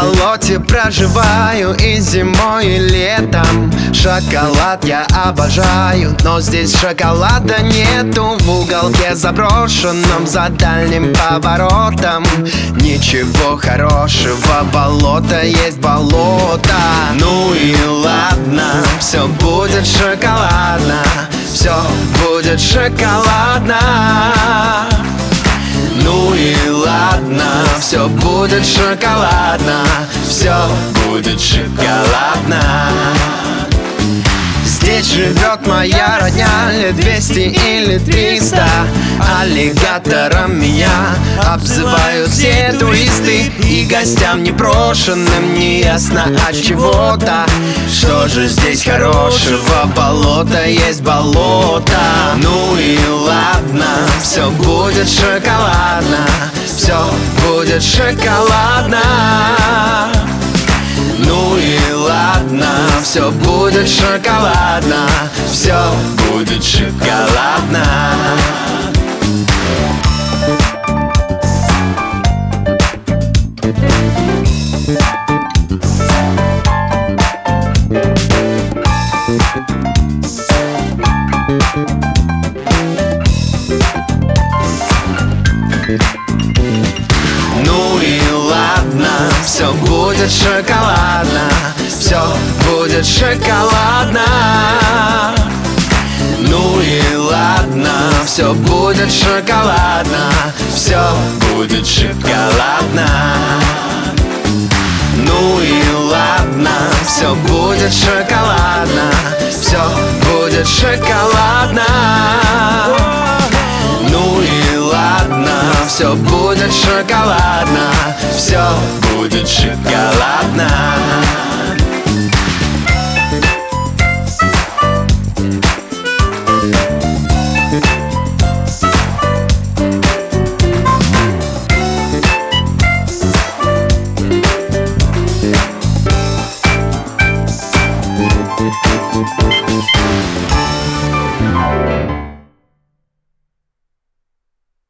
болоте проживаю и зимой, и летом. Шоколад я обожаю, но здесь шоколада нету. В уголке заброшенном за дальним поворотом ничего хорошего, болото есть болото. Ну и ладно, все будет шоколадно, все будет шоколадно. Ну и ладно, все будет шоколадно, все будет шоколадно. Здесь живет моя родня, лет 200 или 300. Аллигатором меня обзывают все туристы. И гостям непрошенным неясно от чего-то. Что же здесь хорошего? Болото есть болото. Ну и ладно, все будет шоколадно, все будет шоколадно. Ну и ладно, все будет шоколадно, все будет шоколадно. Ну и ладно, все будет шоколадно, все будет шоколадно. Ну и ладно, все будет шоколадно, все будет шоколадно. Ну и ладно, все будет шоколадно, все будет шоколадно. Ну и ладно, все будет шоколадно, все будет шоколадно.